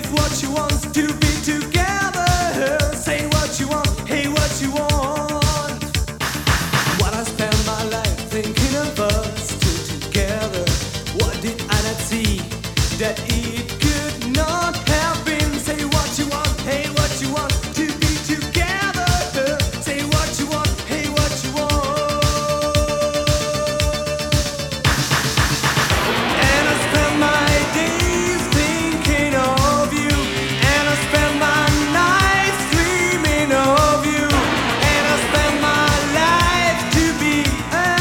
if what you want to be together. Say what you want, hey, what you want. What I spend my life thinking of us two together. What did I not see that it could not have been? Say what you want, hey, what you want to be together. Say what you want, hey, what you want. And I spend my days thinking of you, and I spend my nights dreaming of you, and I spend my life to be a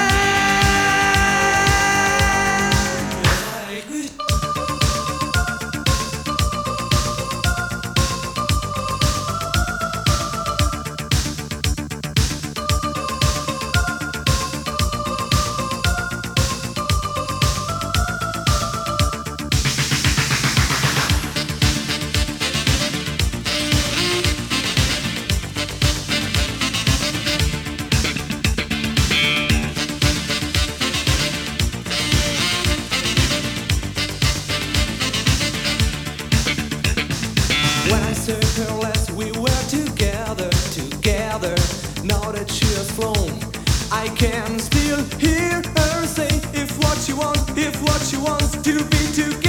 When I saw her last, we were together. Now that she has flown, I can still hear her say, if what you want to be together.